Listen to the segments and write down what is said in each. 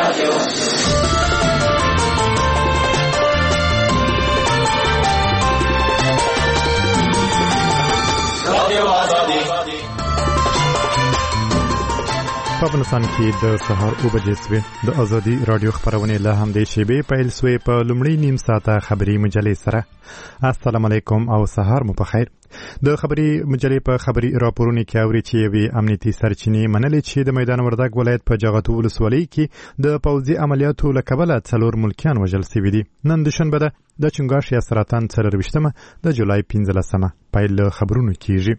په افغانستان کې د سهار 9 بجې سوې د ازادي رادیو خبرونه له همدې شیبې پیل سوې په لومړی نیم ساعته خبري مجلې سره. السلام علیکم او سهار مو په خیر. د خبري مجلې په خبري راپورونه کې اوري چې وی امنیتي سرچینې منلې چې د میدان وردګ ولایت په جغتو ولسوالۍ کې د پوځي عملیاتو لکبله 4 ملکیان وژل شوي دي. نن د شنبه ده د چنګاښ یا سرطان 24مه د جولای 15مه پیل خبرونه کیږي.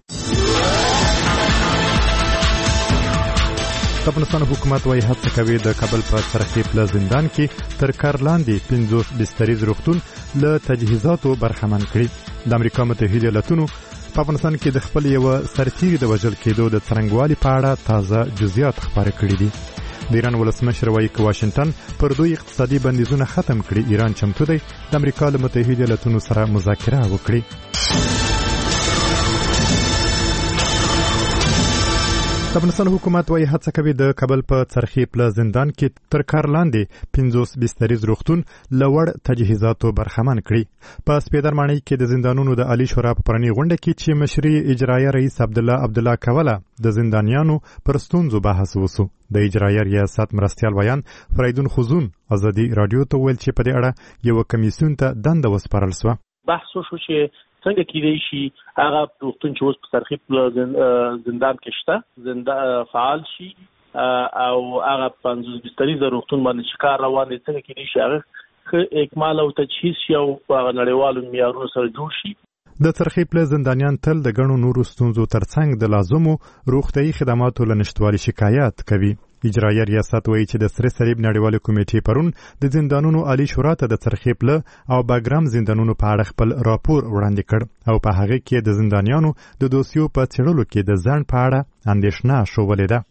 د افغانستان حکومت وايي هڅه کوي د کابل په سرحدي پل زندان کې تر کار لاندې 50 بستریز روغتون له تجهیزاتو برخمن کړي. د امریکا متحده ایالاتونو په افغانستان کې د خپل یو سرتیري د وژل کېدو د څرنګوالي په اړه تازه جزئیات خبرې کړي دي. د ایران ولسمشر وايي چې واشنگټن پر دوی اقتصادي بندیزونه ختم کړي. ایران چمتو دی د امریکا له متحده ایالاتونو سره مذاکره وکړي. د افغانستان حکومت وايي هڅه کوي د کابل په سرحدي پل زندان کې تر کار لاندې 50 بستریز روغتون لوړ تجهیزاتو برخمن کړي. په سپیدرمانی کې د زندانونو د عالی شورا په پرانی غونډه کې چې مشري اجرایه رئیس عبدالله کوله د زندانیانو پر ستونزو بحث وسو. د اجرایه ریاست مرستیال ویان فریدون خزون ازادي رادیو ته ویل چې په دې اړه یو کمیسیون ته دنده وسپارل شو. بحث وشو چې څنګه کېدای شي هغه روغتون چې اوس په سرحدي زندان کې شته فعال شي او هغه 50 بستریز روغتون باندې چې کار روان دي څنګه کېدای شي هغه اکمال او تجهیز شي او په نړیوالو معیارونو سره جوړ شي. د سرحدي پل زندانیان تل د ګڼو نورو ستونزو ترڅنګ د لازمو روغتیايي خدماتو له نشټوالي شکایت کوي. اجرایه ریاست وایي چې د سره صلیب نړیوالې کمیټې پرون د زندانونو عالی شورا ته د سرحدي پل او باګرام زندانونو په اړه خپل راپور وړاندې کړ او په هغه کې د زندانیانو د دوسیو په څېړلو کې د ځان په اړه اندېښنه شوولې ده.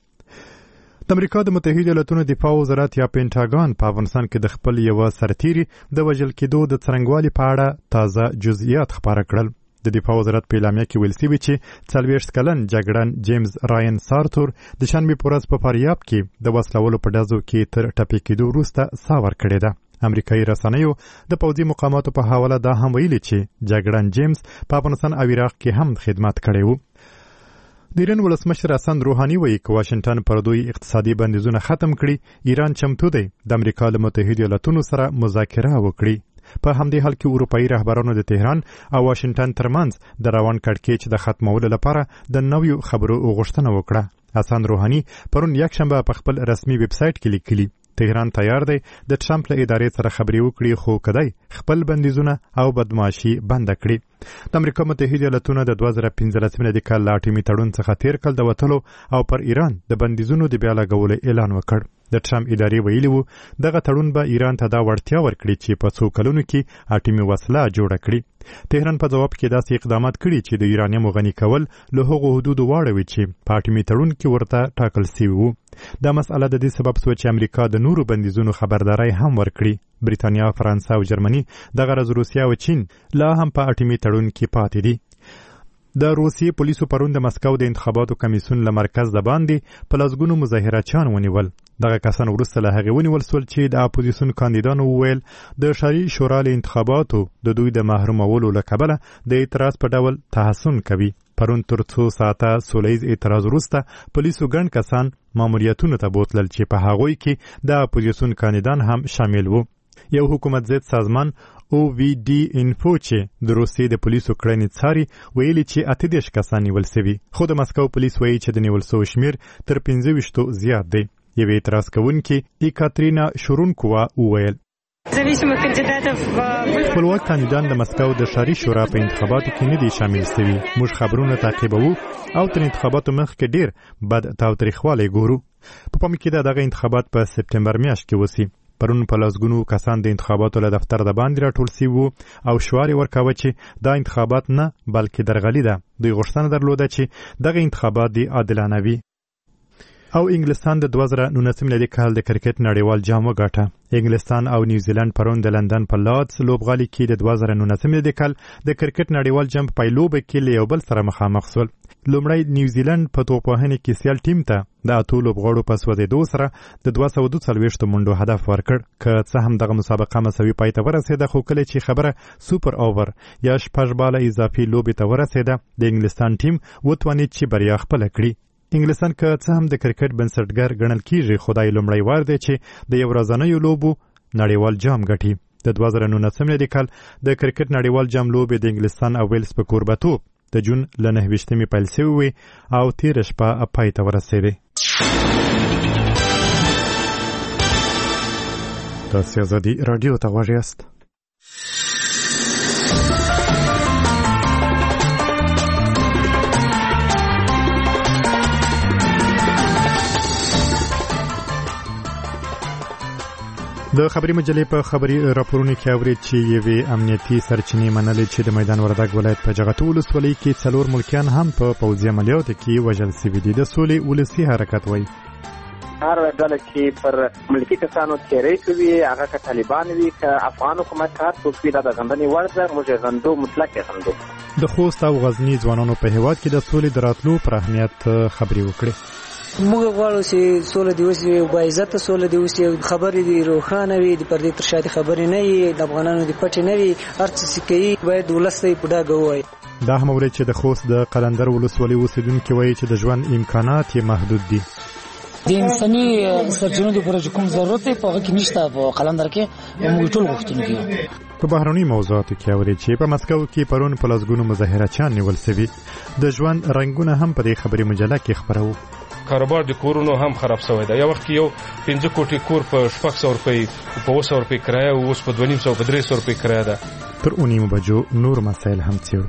د امریکا د متحده ایالاتونو دفاع وزارت یا پینټاګون په افغانستان کې د خپل یو سرتیري د وژل کېدو د څرنګوالي په اړه تازه جزئیات خبره کړل. د دفاع وزارت په اعلامیه کې ویل شوی چې 40 کلن جګړن جیمز راین سارتور د شنبه په ورځ په فاریاب کې د وسلوالو په ډزو کې تر ټپي کېدو وروسته ساور کړی ده. امریکایي رسنیو د پوځي مقاماتو په حواله دا هم ویلي چې جګړن جیمز په افغانستان او عراق کې هم خدمت کړی و. د ایران ولسمشر حسن روحاني وایي چې واشنگټن پر دوی اقتصادي بندیزونه ختم کړي. ایران چمتو دی د امریکا له متحده ایالاتونو سره مذاکره وکړي. په همدې حال کې اروپایي رهبرانو د تهران او واشنگټن ترمنځ د روان کړکېچ د ختمولو لپاره د نویو خبرو غوښتنه وکړه. حسن روحاني پرون یکشنبه په خپل رسمي ویب سایټ کې لیکلي تهران تیار دی د ټرمپ له ادارې سره خبرې وکړي خو کدی خپل بندیزونه او بدمعاشي بند کړي. د امریکا متحده ایالاتونو د 2015 د کال اټومي تړون څخه تیر کال د وټلو او پر ایران د بندیزونو د بیا لګولو اعلان وکړ. د ټرمپ ادارې ویلي وو دغه تړون به ایران ته دا وړتیا ورکړي چې په څو کلونو کې اټومي وسله جوړه کړي. تهران په جواب کې داسې اقدامات کړي چې د یورانیم غني کول له هغو حدودو واړوي چې په اټومي تړون کې ورته ټاکل شوی وو. دا مسأله د دې سبب شو چې امریکا د نورو بندیزونو خبرداري هم ورکړي. بریتانیا، فرانسه او جرمني دغه راز روسیا او چین لا هم په اټومي تړون کې پاتې دي. د روسیې پولیسو پرون د مسکو د انتخاباتو کمیسیون له مرکز د باندې په لسګونو مظاهرچیان ونیول. دغه کسان وروسته له هغې ونیول شول چې د اپوزیسیون کاندیدانو وویل د ښاري شورا له انتخاباتو د دوی د محرومولو له کبله د اعتراض په ډول تحسن کوي. پرون تر 2 ساعته سولیز اعتراض وروسته پولیسو ګڼ کسان ماموریتونو ته بوتلل چې په هغوی کې د اپوزیسیون کاندیدان هم شامل وو. یو حکومت ضد سازمان OVD انفو چې د روسیې د پولیسو کړنې څاري ویلي چې 28 کسان نیول شوي خو د مسکو پولیس وایي چې د نیول شوو شمیر تر 25 زیات دی. یوې اعتراض کوونکې ایکاترینا شورونکووا وویل خپلواک کاندیدان د مسکو د ښاري شورا په انتخاباتو کې نه دي شامل شوي. موږ خبرونه تعقیبوو او تر انتخاباتو مخکې ډیر بد تاوتریخوالی ګورو. په پام کې ده دغه انتخابات په سپتمبر میاشت کې وسی. پرون په لسګونو کسان د انتخاباتو له دفتر د باندې راټول شوي وو او شعار ورکاوه چې دا انتخابات نه بلکې درغلي ده. دوی غوښتنه درلوده چې دغه انتخابات دي عادلانه وي. او انګلستان د 2019 کال د کرکټ نړیوال جام وګاټه. انګلستان او نیوزیلند پرون د لندن په لارډز لوبغالي کې د 2019 کال د کرکټ نړیوال جام په پیلوبه کې له یو بل سره مخامخ شول. لومړی نیوزیلند په توپوهنې کې سیال ټیم ته د 8 لوبغاړو په سوځېدو سره د 242 منډو هدف ورکړ. که څه هم دغه مسابقه مساوي پای ته ورسېده، خو کله چې خبره سوپر اوور یا 6 باله اضافي لوبې ته ورسېده، د انګلستان ټیم وتوانید چې بریا خپله کړي. انګلستان که څه هم د کرکټ بنسټګر ګڼل کیږي، خو دا لومړی وار دی چې د یو ورځنیو لوبو نړیوال جام ګټي. د 2019 کال د کرکټ نړیوال جام لوبې د انګلستان او ویلز په کوربتوب د جون له 29 پیل شوې وې او تېره شپه پای ته ورسېدې. تاسو آزادي رادیو ته غوږ یاست. د خبري مجلې په خبري راپورونو کې اورید چې یوې امنیتي سرچینې منلې چې د میدان وردګ ولایت په جغتو ولسوالۍ کې 4 ملکیان هم په پوځي عملیاتو کې وژل شوي دي. د سولې ولسي حرکت وایي هر ډله چې پر ملکی کسانو تیری کوي، هغه که طالبان وي که افغان حکومت کار څوک وي، دا د غندنې وړ ده. موږ یې غندو، مطلق یې غندو. د خوست او غزني ځوانانو په هېواد کې د سولې د راتلو پر اهمیت خبرې وکړې. موږ غواړو چې سوله دی وسي، او باعزته سوله دی وسي، خبرې دی روښانه وي، د پردې تر شاته خبرې نه وي، د افغانانو د پټ نه وي، هر څه کوي باید ولسته په ډاګه وایي. دا هم اورید چې د خوست د قلندر ولسوالۍ اوسیدونکو وایي چې د ژوند امکانات یې محدود دي. د انساني سرچینو د پروژې کوم ضرورت په هغه کې نشته په قلندر کې، موږ ټول غوښتونکي یو. په بهرني موضوعاتو کې اورید چې په مسکو کې پرون په لسګونو مظاهرچیان نیول شوي. د ژوند رنګونه هم په دې خبري مجله کې خبرو. کاروبار د کورونو هم خراب شوی دی. یو وخت یو 15 کوټي کور په 600 روپۍ په 200 روپۍ کرایه او اوس په 250 په 300 روپۍ کرایه ده. تر 9 بجو نور مسایل هم څیړو.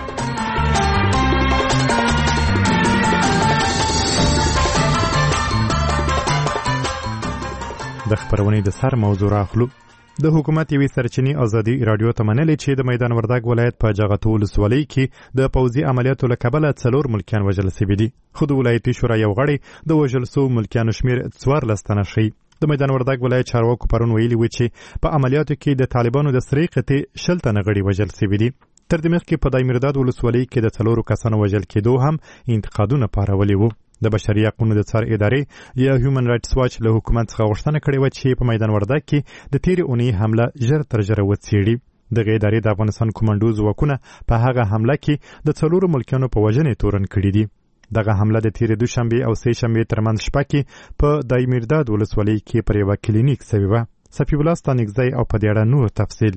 د خبرونې د سر موضوع راخلو. د حکومت یوې سرچینې آزادي رادیو ته منلې چې د میدان وردګ ولایت په جغتو ولسوالۍ کې د پوځي عملیاتو له کبله 4 ملکیان وژل شوي دي. خو د ولایتي شورا یو غړی د وژل شوو ملکیانو شمېر 14 تنه ښیي. د میدان وردګ ولایت چارواکو پرون ویلي و چې په عملیاتو کې د طالبانو د سرې قطعې 60 تنه غړي وژل شوي دي. تر دې مخکې په دایمیرداد ولسوالۍ کې د 4 کسانو وژل کېدو هم انتقادونه پارولي وو. د بشري حقوقو د څار ادارې یا هیومن رائټس واچ له حکومت څخه غوښتنه کړې و چې په میدان وردګ کې د تیرې اونۍ حمله ژر تر ژره وڅېړي. دغه ادارې د افغانستان کمانډو ځواکونه په هغه حمله کې د 4 ملکیانو په وژنې تورن کړي دي. دغه حمله د تیرې دوشنبه او سه شنبه ترمنځ شپه کې په دایمیرداد ولسوالۍ کې پر یو کلینیک شوی و. صفی الله ستانګزی او په دې اړه نور تفصیل.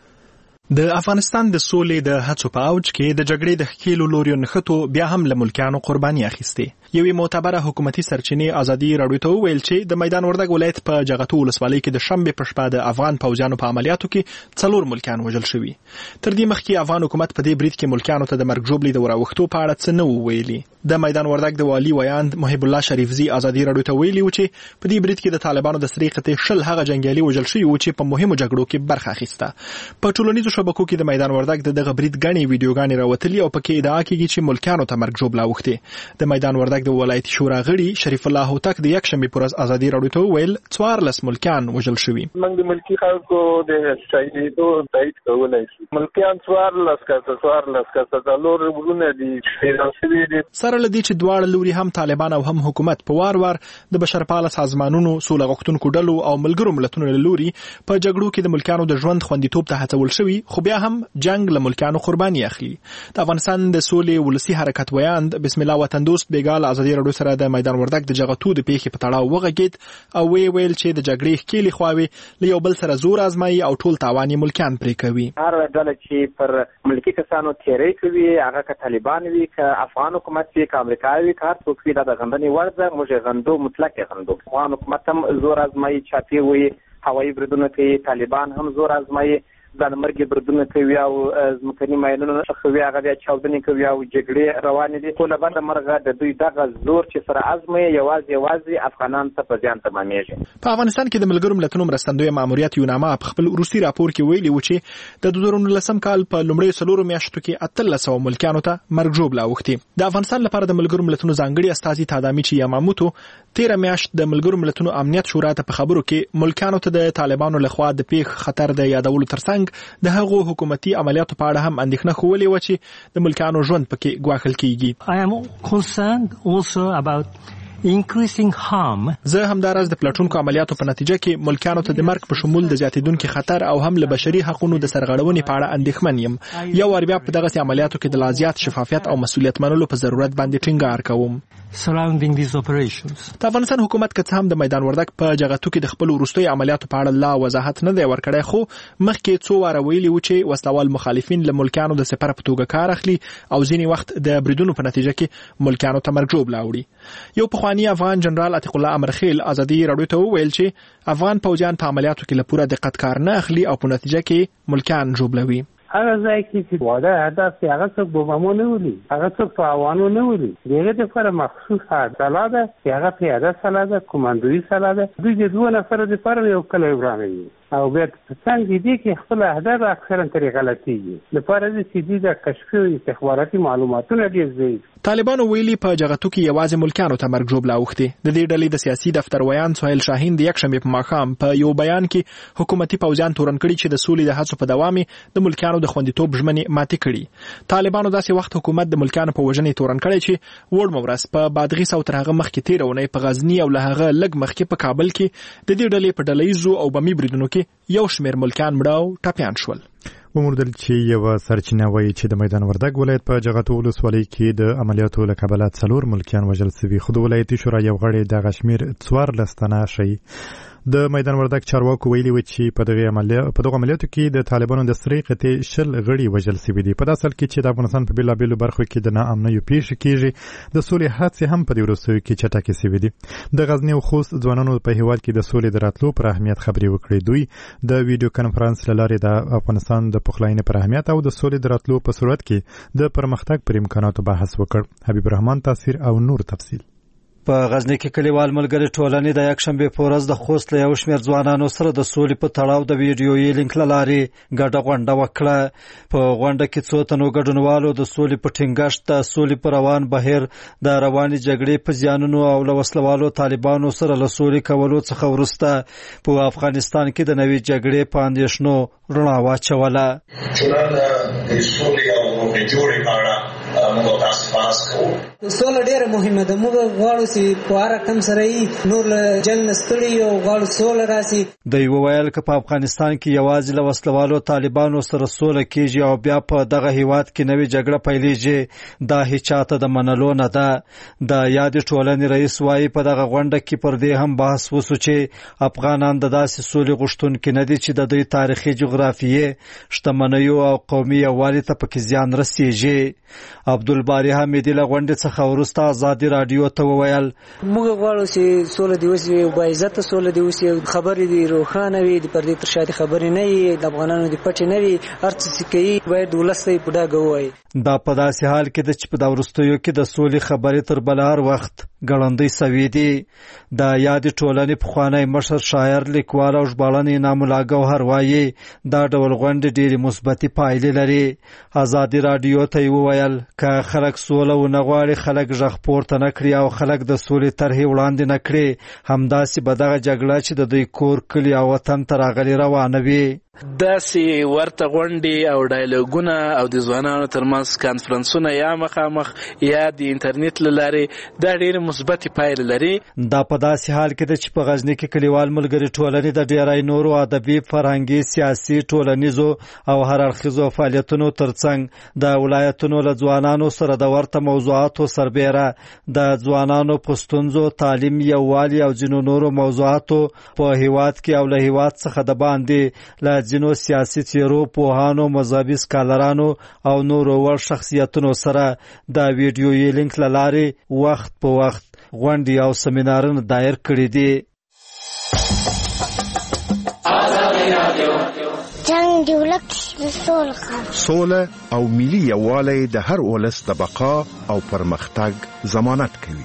د افغانستان د سولې د هڅو په اوج کې د جګړې د ښکېلو لوریو نښتو بیا هم له ملکیانو قرباني اخیستې. یوې معتبره حکومتي سرچینې آزادي راډیو ته وویل چې د میدان وردګ ولایت په جغتو ولسوالۍ کې د شنبې په شپه د افغان پوځیانو په عملیاتو کې 4 ملکیان وژل شوي. تر دې مخکې افغان حکومت په دې برید کې ملکیانو ته د مرګ ژوبلې د وراوښتو په اړه څه نه وو ویلي. د میدان وردګ د والي ویاند محب الله شریفزي آزادي راډیو ته ویلي و چې په دې برید کې د طالبانو د سرې قطعې 60 هغه جنګیالي وژل شوي و چې په مهمو جګړو کې برخه اخیسته. په ټولنیزو شبکو کې د میدان وردګ دغه برید غني ویډیوګانې راوتلي او پکې ادعا کیږي چې ملکیانو ته مرګ ژوبله اوښتې. د میدان وردګ د ولایتي شورا غړي شریف الله هوتک د یکشنبه پر ورځ آزادي راډیو ته ویل 14 ملکیان وژل شوي. موږ د ملکی خلکو د شهیدو تایید کولای شو. ملکیان 14 کسه لور ورونه دي شهیدان دي. سره لدی چې دواړه لوري هم طالبان او هم حکومت په وار وار د بشرپاله سازمانونو، سوله غوښتونکو ډلو او ملګرو ملتونو له لوري په جګړو کې د ملکیانو د ژوند خوندیتوب ته هڅول شوي، خو بیا هم جنگ له ملکیانو قرباني اخلي. د افغانستان د سولې ولسی حرکت ویاند بسم الله وطن دوست بیګال آزادي راډیو سره د میدان وردګ د جغتو د پیښې په تړاو وغږید او ویل چې د جګړې ښکېلې خواوې له یو بل سره زور آزمایي او ټول تاوان ملکیان پرې کوي. هر ډله چې پر ملکی کسانو تیری کوي، هغه که طالبان وي که افغان حکومت وي که امریکا وي که هر څوک وي، دا د غندنې وړ ده. موږ یې غندو، مطلق یې غندو. افغان حکومت هم زور آزمایي، چاپی وي، هوایي بریدونه کوي. طالبان هم زور آزمایي، ځان مرګ بردونه کوي او ځمکني ماینونه شخوي، هغه بیا چاودنې کوي او جګړې روانې دي. خو له بده مرغه د دوی دغه زور چې سره ازموي یوازې افغانان ته په زیان تمامېږي. په افغانستان کې د ملګرو ملتونو مرستندوی ماموریت یوناما په خپل روسي راپور کې ویلي و چې د 2019 کال په لومړیو 4 میاشتو کې 1300 ملکیانو ته مرګ ژوبله اوښتې. د افغانستان لپاره د ملګرو ملتونو ځانګړي استازي تادامیچي یاماموتو 13 میاشت د ملګرو ملتونو امنیت شورا ته په خبرو کې ملکیانو ته د طالبانو لخوا د پیښ خطر د یادولو ترڅنګ ترڅنګ د هغو حکومتي عملیاتو په اړه هم اندېښنه ښولې وه چې د ملکیانو ژوند پکې ګواښل کیږي. I am concerned also about increasing harm. زه همداراز د پلټونکو عملیاتو په نتیجه کې ملکیانو ته د مرګ په شمول د زیاتیدونکي خطر او هم له بشري حقوقو د سرغړونې په اړه اندېښمن یم. یو وار بیا په دغسې عملیاتو کې د لا زیات شفافیت او مسؤلیت منلو په ضرورت باندې ټینګار کوم. Surrounding these operations. د افغانستان حکومت که څه هم د میدان وردګ په جغتو کې د خپل وروستیو عملیاتو په اړه لا وضاحت نه دی ورکړی، خو مخکې څو واره ویلي وو چې وسلوال مخالفین له ملکیانو د سپر په توګه کار اخلي او ځینې وخت د بریدونو په نتیجه کې ملکیانو ته مرګ ژوبله اوړي. یو پخوانی افغان جنرال عتیق الله امرخیل ازادي راډیو ته وویل چې افغان پوځیان په عملیاتو کې له پوره دقت کار نه اخلي او په نتیجه کې ملکیان ژوبلوي. هغه ځای کې چې واده هدف یې هغه څوک بمامو نه ولي، هغه څوک په اوانو نه ولي، دغه لپاره مخصوص سلا ده چې هغه پیاده سلا ده، کمانډوي سلا ده. دوی د 2 نفر لپاره یو کلی ورانوي او بیا څنګه دي کې خپل اهداف اکثرا ترې غلطيږي. لپاره د سیدي د کشفي او استخباراتي معلوماتونه ډېر ضعیف. طالبانو ویلي په جغتو کې یوازې ملکیانو ته مرګ ژوبله اوښتې. د دې ډلې د سیاسي دفتر ویان سهیل شاهین د یکشنبې په ماښام په یو بیان کې حکومتي پوځیان تورن کړي چې د سولې د هڅو په دوام د ملکیانو د خوندیتوب ژمنې ماتې کړي. طالبانو داسې وخت حکومت د ملکیانو په وژنې تورن کړی چې وړمه ورځ په بادغیس او تر هغه مخکې تېره اونۍ په غزني او له هغه لږ مخکې په کابل کې د دې ډلې په ډلهییزو او بمي بریدونو کې یو شمېر ملکیان مړه او ټپیان شول. وموندل چې یو سرچینه وایي چې د میدان وردګ ولایت په جغتو ولسوالۍ کې د عملیاتو له کبله 4 ملکیان وژل شوي، خو د ولایتي شورا یو غړی دغه شمېر 14 تنه ښیي. د میدان وردګ چارواکو ویلي و چې په دغه عملیاتو کې د طالبانو د سرې قطعې 10 غړي وژل شوي دي. په داسې حال کې چې د افغانستان په بېلابېلو برخو کې د ناامنیو پیښې کېږي، د سولې هڅې هم په دې وروستیو کې چټکې شوي دي. د غزني او خوست ځوانانو په هېواد کې د سولې د راتلو پر اهمیت خبرې وکړې. دوی د ویډیو کنفرانس له لارې د افغانستان د پخلاینې پر اهمیت او د سولې د راتلو په صورت کې د پرمختګ پر امکاناتو بحث وکړ. حبیب الرحمن تاثیر او نور تفصیل. په غزني کې کلیوال ملګري ټولنې د یکشنبې په ورځ د خوست له یو شمېر ځوانانو سره د سولې په تړاو د ویډیویي لینک له لارې ګډه غونډه وکړه. په غونډه کې څو تنو ګډونوالو د سولې په ټینګښت، د سولې په روان بهیر، د روانې جګړې په زیانونو او له وسلوالو طالبانو سره له سولې کولو څخه وروسته په افغانستان کې د نوې جګړې په اندېښنو رڼا واچوله. د سولې او جوړې په اړه موږ تاسو پاس کوو. سوله ډیره مهمه ده. موږ غواړو چې په هر رقم سره یې نور له جنګ نه ستړي او غواړو سوله راسي. دوی وویل که په افغانستان کې یوازې له وسلوالو طالبانو سره سوله کېږي او بیا په دغه هیواد کې نوې جګړه پیلېږي، دا هیچاته د منلو نه ده. د یادې ټولنې رئیس وایي په دغه غونډه کې پر دې هم بحث وسو چې افغانان د داسې سولې غوښتونکي نه دي چې د دوی تاریخي جغرافیې، شتمنیو او قومي یووالي ته پکې زیان رسېږي. عبدالباري حمیدي له غونډې څخه وروسته ازادي راډیو ته وویل موږ غواړو چې سوله دې وشي او باعزته سوله دې وشي، خبرې دې روښانه وي، د پردې تر شا دې خبرې نه وي، د افغانانو دې پټې نه وي، هر څه چې کوي باید ولس ته یې په ډاګه ووایي. دا په داسې حال کې ده چې په دا وروستیو کې د سولې خبرې تر بل هر وخت ګړندۍ سوي دي. د یادې ټولنې پخوانی مشر، شاعر، لیکوال او ژباړن انعام الله ګوهر وایي دا ډول غونډې ډېرې مثبتې پایلې لري. ازادي راډیو ته یې وویل که خلک سوله ونه غواړي، خلک غږ پورته نه کړي او خلک د سولې طرحې وړاندې نه کړي، همداسې به دغه جګړه چې د دوی کور، کلي او وطن ته راغلي روانه وي. داسې ورته غونډې او ډایلوګونه او د ځوانانو ترمنځ کانفرنسونه یا مخامخ یا د انټرنیټ له لارې دا ډېرې مثبتې پایلې لري. دا په داسې حال کې ده چې په غزني کې کلیوال ملګري ټولنې د ډېری نورو ادبي، فرهنګي، سیاسي، ټولنیزو او هر اړخیزو فعالیتونو ترڅنګ د ولایتونو له ځوانانو سره د ورته موضوعاتو سربیره د ځوانانو په ستونزو، تعلیم، یووالي او ځینو نورو موضوعاتو په هیواد کې او له هیواد څخه د باندې له ځینو سیاسي څیرو، پوهانو، مذهبي سکالرانو او نورو وړ شخصیتونو سره د ویډیویي لینک له لارې وخت په وخت غونډې او سیمینارونه دایر کړي دي. جنګ د ولس سوله او ملي یووالی د هر ولس د بقا او پرمختګ ضمانت کوي.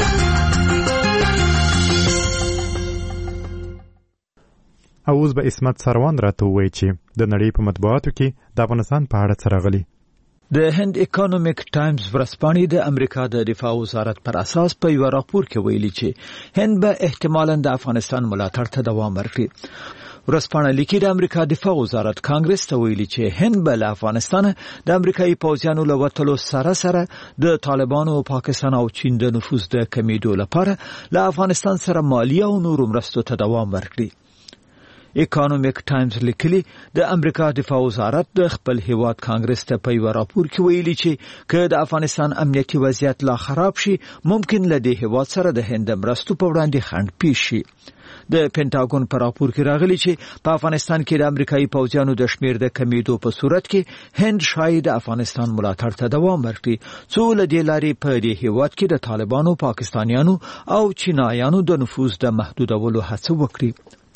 او اوس به اسمت سروان راته ووایي چې د نړۍ په مطبوعاتو کې د افغانستان په اړه څه راغلي. د هند اکونومیک ټایمز ورځپاڼې د امریکا د دفاع وزارت پر اساس په یو راپور کې ویلي چې هند به احتمالاً د افغانستان ملاتړ ته دوام ورکړي. ورځپاڼه لیکي د امریکا دفاع وزارت کانګرس ته ویلي چې هند به له افغانستان د امریکایي پوځیانو له وتلو سره د طالبانو، پاکستان او چین د نفوذ د کمیدو لپاره له افغانستان سره مالیه او نورو مرستو ته دوام ورکړي. اکانومیک ټایمز لیکلي د امریکا دفاع وزارت د خپل هیواد کانګرس ته په یو راپور کې ویلي چې که د افغانستان امنیتي وضعیت لا خراب شي ممکن له دې هیواد سره د هند مرستو په وړاندې خنډ پیښ شي. د پینټاګون په راپور کې راغلي چې په افغانستان کې د امریکایي پوځیانو د شمیر د کمیدو په صورت کې هند شاید د افغانستان ملاتړ ته دوام ورکړي څو له دې لارې په دې هیواد کې د طالبانو، پاکستانیانو او چینایانو د نفوذ د محدودولو هڅه وکړي.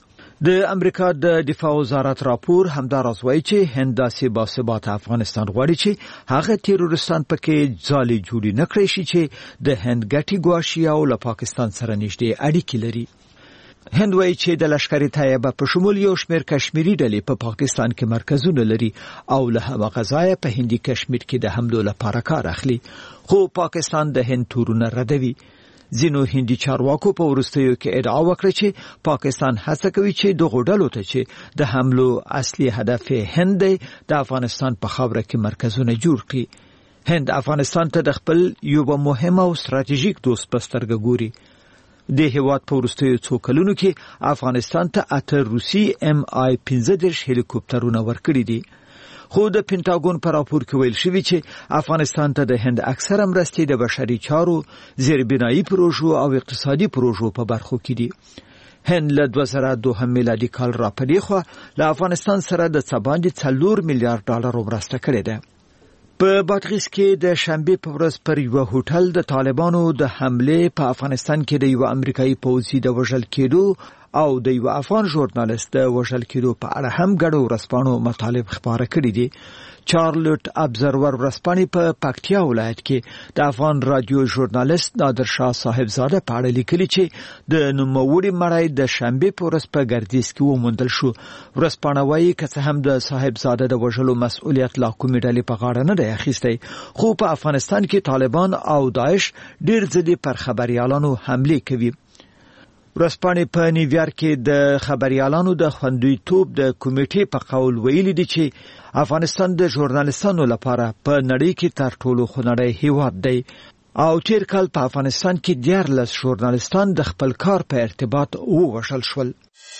د امریکا د دفاع وزارت راپور همداراز وایي چې هند داسې باثباته افغانستان غواړي چې هغه تیرورستان پکې ځالې جوړې نه کړي شي چې د هند ګټې ګواښي او له پاکستان سره نږدې اړیکې لري. هند وایي چې د لشکري طیبه په شمول یو شمیر کشمیری ډلې په پاکستان کې مرکزونه لري او له هغه ځایه په هندي کشمیر کې د حملو لپاره کار اخلي، خو پاکستان د هند تورونه ردوي. ځینو هندي چارواکو په وروستیو کې ادعا وکړه چې پاکستان هڅه کوي چې دغه ډلو ته چې د حملو اصلي هدف هند دی د افغانستان په خاوره کې مرکزونه جوړ کړي. هند افغانستان ته د خپل یو مهم او ستراتیژیک دوست په سترګه ګوري. د هیواد په وروستیو څو کلونو کې افغانستان ته 8 روسي MI-15 هلیکوپټرونه ورکړي دي. خو د پینټاګون په راپور کې ویل شوی چې افغانستان ته د هند اکثره مرستې د بشري چارو، زیربنایي پروژو او اقتصادي پروژو په برخو کې دي. هند له 2002 میلادي کال را پدې خو له افغانستان سره د څه باندې 4 میلیارډ ډالر مرسته کړې ده. په بادغیس کې د شنبه په ورځ پر یو هوټل د طالبانو د حمله په افغانستان کې د یو امریکایي پوځي د وژل کېدو او د یو افغان ژورنالیست د وژل کېدو په اړه هم ګډو ورځپاڼو مطالب خبره کړې دي. چارلوټ ابزرور ورځپاڼې په پکتیا ولایت کې د افغان رادیو ژورنالیست نادر شاه صاحبزاده په اړه لیکلي چې د نوموړي مړی د شنبه په ورځ په ګردیز کې وموندل شو. ورځپاڼه وایي که څه هم د صاحبزاده د وژلو مسؤلیت لا کومې ډلې په غاړه نه دی اخیستی، خو په افغانستان کې طالبان او داعش ډېر ځلې پر خبريالانو حمله کوي. ورځپاڼې په نیویارک کې د خبريالانو د خوندیتوب د کمیټې په قول ویلي دي چې افغانستان د ژورنالیستانو لپاره په نړۍ کې تر ټولو خونړی هیواد دی او تیر کال په افغانستان کې 14 ژورنالیستان د خپل کار په ارتباط ووژل شول.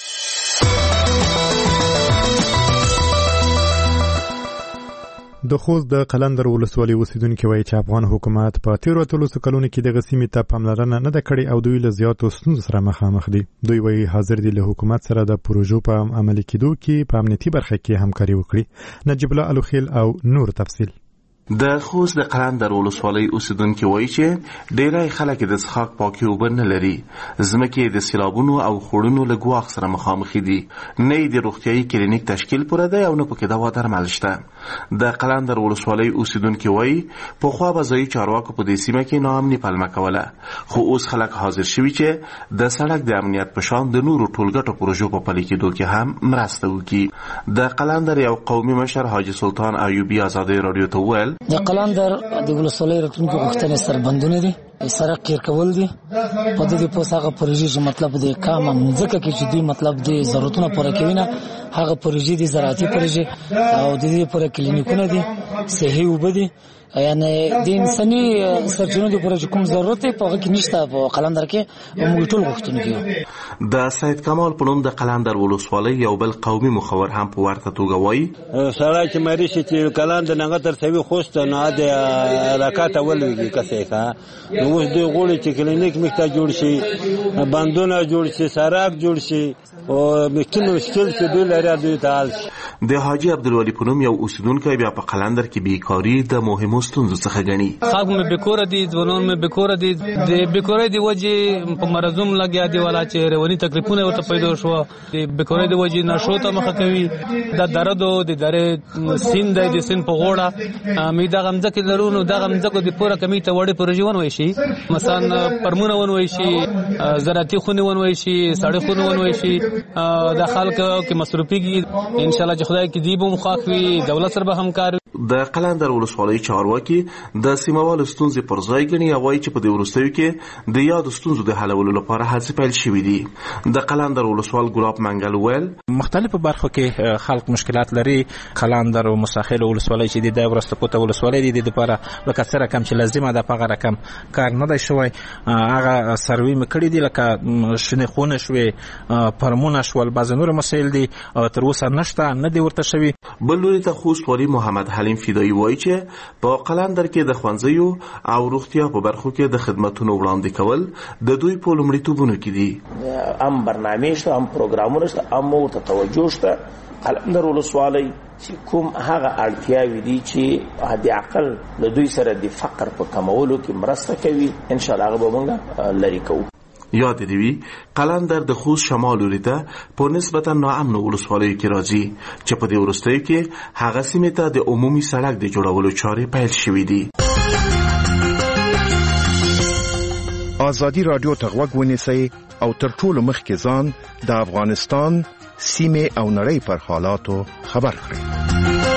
د خوست د قلندر ولسوالۍ اوسیدونکو وایي چې افغان حکومت په 13 کلونو کې د غسیمې ته پاملرنه نه ده کړې او دوی له زیاتو ستونزو سره مخامخ دي. دوی وایي حاضر دي له حکومت سره د پروژو په عملي کېدو کې په امنیتي برخه کې همکاري وکړي. نجیب الله الوخیل او نور تفصیل. د خوست د قلندر ولسوالۍ اوسیدونکو وایي چې ډېری خلک د څښاک پاکي اوبه نه لري، ځمکې د سیلابونو او خوړونو له ګواښ سره مخامخ دي، نه د روغتیايي کلینیک تشکیل پوره دی او نه پکې دوا درمل شته. د قلندر ولسوالۍ اوسیدونکو وایي پخوا به ځایي چارواکو په دې سیمه کې ناامني پلمه کوله، خو اوس خلک حاضر شوي چې د سړک د امنیت په شان د نورو ټولګټو پروژو په پلي کېدو کې هم مرسته وکړي. د قلندر یو قومي مشر حاجي سلطان ایوبي ازادي رادیو ته وویل د قلندر د ولسوالۍ راتلونکو غوښتنې سربندونه دي، سړک قیر کول دي، په دې پوسه پروژې چې مطلب د کام ځکه کې چې دوی مطلب د ضرورتونو پوره کوي نه، هغه پروژې دي زراعتي پروژې او د دې پوره کلینیکونه دي، صحي اوبه دي، یعنی د انساني سرچینو د پوره کوم ضرورت په هغه کې نشته په قلندر کې، موږ ټول غوښتنه کوي. د سید کمال په نوم د قلندر ولسوالۍ یو بل قومي مخور هم په ورته توګه وایي سړی چې مری شي چې قلندر نه تر سوي خوست نه د حرکت ولوي کسې ښه نو اوس دوی غوړي چې کلینیک مخته جوړ شي، بندونه جوړ شي، سړک جوړ شي او مشکل چې دوی لري دوی تعال شي. د حاجی عبدالولی په نوم یو اوسیدونکی بیا په قلندر کې بیکاری د مهمو ستونزو څخه ګڼي. خلک مې بیکاره دي، ځوانان مې بیکاره دي، د بیکارۍ د وجې په مرزوم لګیا دي والا چې رواني تکلیفونه ورته پیدا شو، د بیکارۍ د وجې نشو ته مخه کوي، د درد د درې سیند د سیند په غوړه مې دغه مځکې لرو نو دغه مځکو د پوره کمی ته وړې پروژې ونوي شي، مثلا پرمونه ونوي شي، زراعتي خونې ونوي شي، سړې خونې ونوي شي، د خلکو کې مصرفيږي. ان شاء الله چې خدای کې دی به مخاخوي دولت سره به همکار. د قلندر ولسوالۍ چارواکي د سیمهوالو ستونزې پر ځای ګڼي او وایي چې په دې وروستیو کې د یادو ستونزو د حلولو لپاره هڅې پیل شوي دي. د قلندر ولسوال ګلاب منګل ویل مختلفو برخو کې خلک مشکلات لري. قلندر او مساخیل ولسوالۍ چې د ورسته کوټه ولسوالۍ د لپاره لکه سره کم چې لازمه ده په هغه رقم کار نه دی شوی. هغه سروي مکړي دي لکه شنه خونه شوې پرمونه شول بعض نور مسایل دي تر اوسه نشته نه دی ورته شوی. بل لوري ته خوست والي محمد حلیم فدایی وایي چې په قلندر کې د ښوونځیو او روغتیا په برخو کې د خدماتونو وړاندې کول د دوی په لومړیتوبونو کې دي. هم برنامه شته هم پروګرامونه شته هم ورته توجه شته. قلندر ولسوالۍ چې کوم هغه اړتیاوې دي چې حد اقل له دوی سره د فقر په کمولو کې مرسته کوي ان شاء الله هغه به موږ لري کوو. یاد دی قلندر د خوست شمال لوري ته په نسبتا ناامن ولسوالیو کې راځي چې په دې وروستیو کې هغه سیمې ته د عمومي سړک د جوړولو چارې پیل شوې دي. ازادي رادیو ته غوږ ونیسئ او تر ټولو مخکې ځان د افغانستان سیمه او نړۍ پر حالاتو خبر کړئ.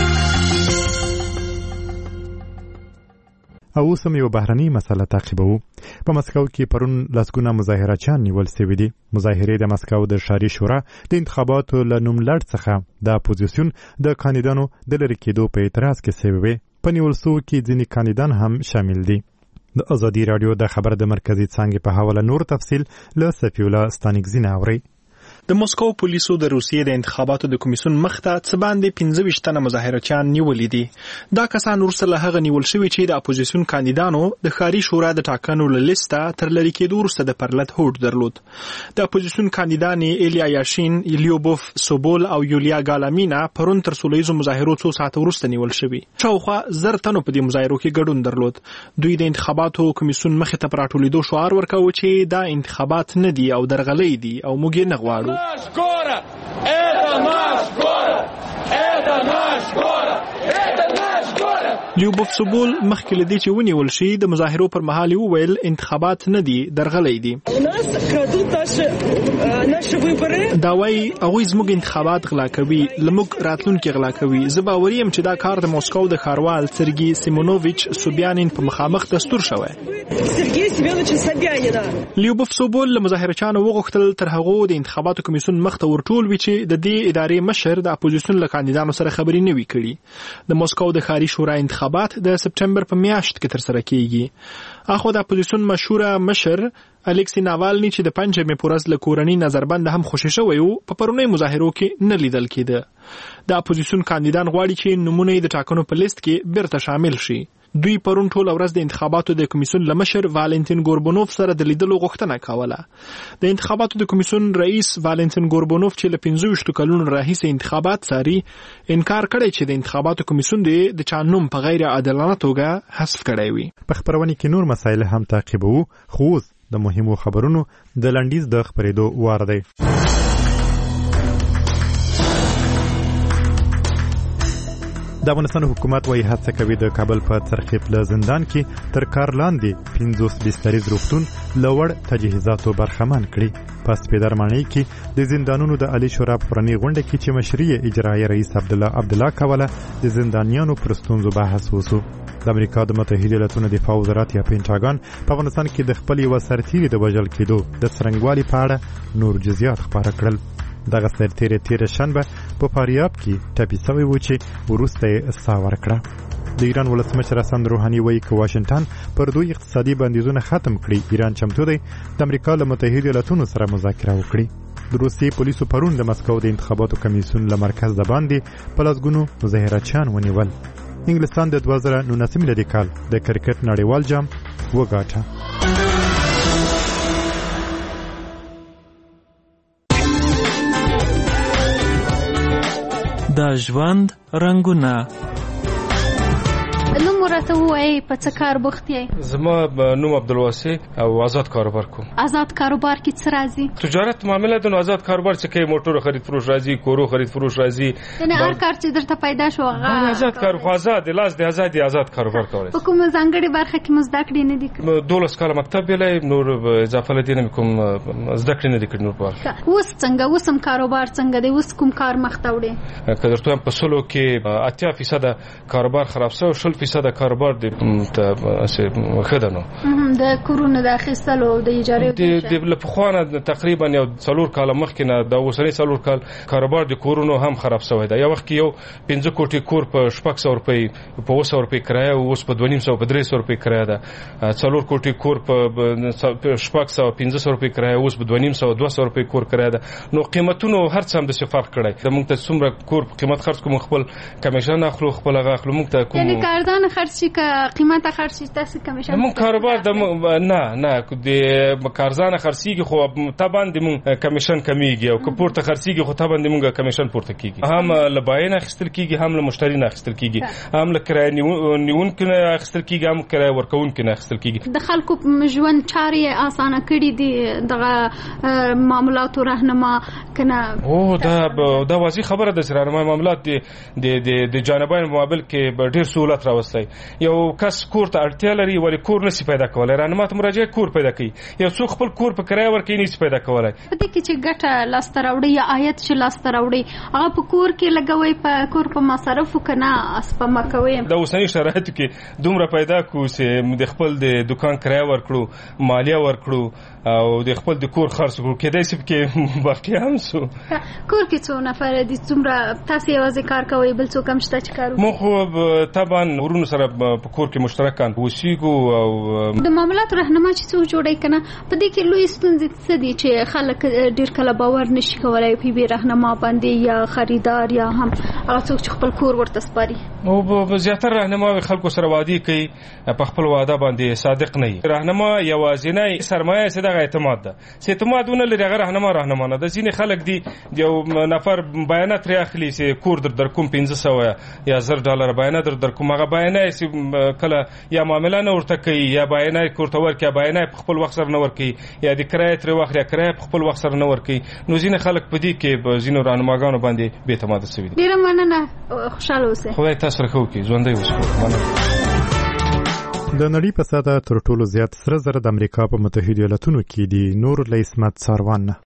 او اوس هم یو بهرنۍ مسله تعقیبوو. په مسکو کې پرون لسګونه مظاهرچیان نیول سوي دي. مظاهرې د مسکو د ښاري شورا د انتخاباتو له نوملړ څخه د اپوزیسیون د کاندیدانو د لرې کېدو په اعتراض کې سوي وي. په نیول سوو کې ځینې کاندیدان هم شامل دي. د ازادي رادیو د خبر د مرکزي څانګې په حواله نور تفصیل له صفي الله ستانکزي نه اورئ. د موسکو پولیسو د روسیې د انتخاباتو د کمیسیون مخته څه باندې 15 تنه مظاهرچیان نیولې دي. دا کسان ورسره هغه نیول شوي چې د اپوزیسیون کاندیدانو د ښاري شورا د ټاکنو له لیسته تر لرې کېدو وروسته د پرلط هوډ درلود. د اپوزیسیون کاندیدانې ایلیا یاشین، لیوبوف سوبول او یولیا ګالامینا پرون تر سوله ییزو مظاهرو څو ساعته وروسته نیول شوي. شاوخوا 1000 تنو په دې مظاهرو کې ګډون درلود. دوی د انتخاباتو کمیسیون مخې ته په راټولېدو شعار ورکاوه چې دا انتخابات نه دي او درغلۍ دي او موږ یې نه غواړو. Наш город! Это наш город! Это наш город! Это наш город! لیوبوف سوبول مخکې له دې چې ونیول شي د مظاهرو پر مهال وویل انتخابات نه دي درغلۍ دي. دا وایي هغوی زموږ انتخابات غلا کوي، له موږ راتلونکي غلا کوي. زه باوري یم چې دا کار د موسکو د ښاروال سرګي سیمونوویچ سوبیانین په مخامخ دستور شوی. لیوبوف سوبول له مظاهرچیانو وغوښتل تر هغو د انتخاباتو کمیسیون مخ ته ورټول وي چې د دې ادارې مشر د اپوزیسیون له کاندیدانو سره خبرې نه وي کړي. د موسکو د ښاري شورا انتخابات د سپټمبر په میاشت کې ترسره کیږي. اخو د اپوزیسیون مشهوره مشر الکسی ناوالني چې د پنځمې په ورځ له کورنۍ نظربند هم خوشی شوی و په پرونی مظاهرو کې نه لیدل کېده. د اپوزیسیون کاندیدان غواړي چې نمونه یې د ټاکنو په لیست کې بیرته شامل شي. دوی پرون ټول ورځ د انتخاباتو د کمیسیون له مشر والنتین ګوربونوف سره د لیدلو غوښتنه کوله. د انتخاباتو د کمیسیون رئیس والنتین ګوربونوف چې له 25 کلونو راهیسې انتخابات څاري انکار کړی چې د انتخاباتو کمیسیون د چا نوم په غیر عادلانه توګه حذف کړی وي. په خبرونه کې نور مسایل هم تعقیبوو، خو د مهمو خبرونو د لنډیز د خبرېدو وار دی. د افغانستان حکومت وايي هڅه کوي د کابل په څرخیف له زندان کې تر کار لاندې 50 بستریز روغتون لوړ تجهیزاتو برخمن کړي. په سپیدر ماڼۍ کې د زندانونو د عالی شورا پرانی غونډه کې چې مشري اجرایي رئیس عبدالله کوله د زندانیانو پر ستونزو بحث وشو. د امریکا د متحده ایالاتونو دفاع وزارت یا پینټاګان په افغانستان کې د خپل یو سرتیري د وژل کېدو د څرنګوالي په اړه نور جزئیات خبره کړل. دغه سرتیری تیر شنبه په فاریاب کې ټپي شوی و چې وروسته یې ساه ورکړه. د ایران ولسمشر حسن روحاني وایي چې واشنگټن پر دوی اقتصادي بندیزونه ختم کړي. ایران چمتو دی د امریکا له متحده ایالاتونو سره مذاکره وکړي. د روسیې پولیسو پرون د مسکو د انتخاباتو کمیسیون له مرکز د باندې په لسګونو مظاهرچیان ونیول. انګلستان د 2019 میلادي کال د کرکټ نړیوال جام وګاټه. د ژوند رنگونه. نوم راته ووایي په څه کار بوخت یې؟ زما نوم عبدالواسع او آزاد کاروبار کوم. آزاد کاروبار کې څه راځي؟ تجارت معاملات نو آزاد کاروبار چې کوي موټر خرید فروش راځي، کورو خرید فروش راځي. یعنی هر کار چې درته پیدا شو هغه آزاد کاروبار، آزاد لاس دی آزاد کاروبار کوي. په کوم ځانګړي برخه کې مزدا کړی نه دي؟ 12 کال مکتب ویلای، نور اضافه لدی نه کوم زده کړی نه دي کړی نور په. اوس څنګه وسم کاروبار څنګه دی؟ اوس کوم کار مخ ته وړي؟ کله په سلو کې 80% کاروبار خراب شو، 20% کاروبار د خدانو د کورونو د اخیستلو د اجاره د لپخوانه تقریبا یو 4 کال مخکې نه د اوسنۍ 4 کال کاروبار د کورونو هم خراب شوی دی. یو وخت یو 15 کوټي کور په 600 روپۍ په 200 روپۍ کرایه او اوس په 250 په 300 روپۍ کرایه ده. 4 کوټي کور په 600 1500 روپۍ کرایه اوس په 250 200 روپۍ کور کرایه ده. نو قیمتونو هر څه هم د فرق کړی. موږ ته څومره کور په قیمت خرڅ کوم، خپل کمیشن اخلو، خپل هغه اخلو. موږ ته کوم یعنی کارزان خرڅي که قیمت خرڅي تاسو کمیشن؟ موږ کاروبار د نه د کارزان خرڅيږي خو طبعا د موږ کمیشن کمیږي او که پورته خرڅيږي خو طبعا د موږ کمیشن پورته کیږي. هم لباین اخیستل کیږي، هم له مشتری نه اخیستل کیږي، هم له کرای نیون کنه اخیستل کیږي، هم کرای ورکون کنه اخیستل کیږي. د خلکو ژوند چارې اسانه کړي دي دغه معاملات راهنما کنه؟ او دا واضح خبره ده چې راهنما معاملات د جانبین مقابل کې ډیر سہولت راوستي. یو کس کور ته اړتیا لري ولی کور نشي پیدا کولای، راهنما ته مراجعه کور پیدا کوي. یو څوک خپل کور په کرایه ورکوي نشي پیدا کولای. په دې کې چې ګټه لاسته راوړي یا عاید چې لاسته راوړي هغه په کور کې لګوي، په کور په مصرفو کنه اسپما کوي. د اوسنۍ شرایطو کې دومره پیدا کو چې د خپل د دکان کرایه ورکړو، مالیه ورکړو او د خپل د کور خرڅ کړو. کېدای شي کې باقي هم سو کور کې څو نفر دي؟ څومره تاسو یوازې کار کوي بل څوک هم شته چې کار کوي؟ مو خو طبعا ورونو سره په کور کې مشترکان وسیګو او د معاملات راهنما چې څوک جوړي کنه. په دې کې لوی ستونزې څه دي چې خلک ډیر کله باور نشي کولای په بي راهنما باندې یا خریدار یا هم هغه څوک چې خپل کور ورته سپاري؟ او په زیاتره راهنما خلکو سره وعده کوي، په خپل وعده باندې صادق نه وي. راهنما یوازینی سرمایه چې د اعتماد ده، چې اعتمادونه لري هغه راهنما نه ده. ځینې خلک دي یو نفر بیانات لري اخلي چې کور در کوم 1500 یا $1000 بیانات در کوم، هغه بیانات چې کله یا معاملې نه ورته کوي یا بیانات کوته ورکي، یا بیانات خپل وخت سره نه ورکي، یا د کرایه تر وخت یا کرایه خپل وخت سره نه ورکي. نو ځینې خلک په دې کې ځینو راهنماګانو باندې بې اعتماد شوي دي. ډیره مننه، خوشاله اوسئ. خدای تاسو راخو کې ژوندۍ اوسئ. د نړۍ په ساده تر ټولو زیات سره زر د امریکا په متحده ایالاتونو کې دي. نور له اسمت ساروان.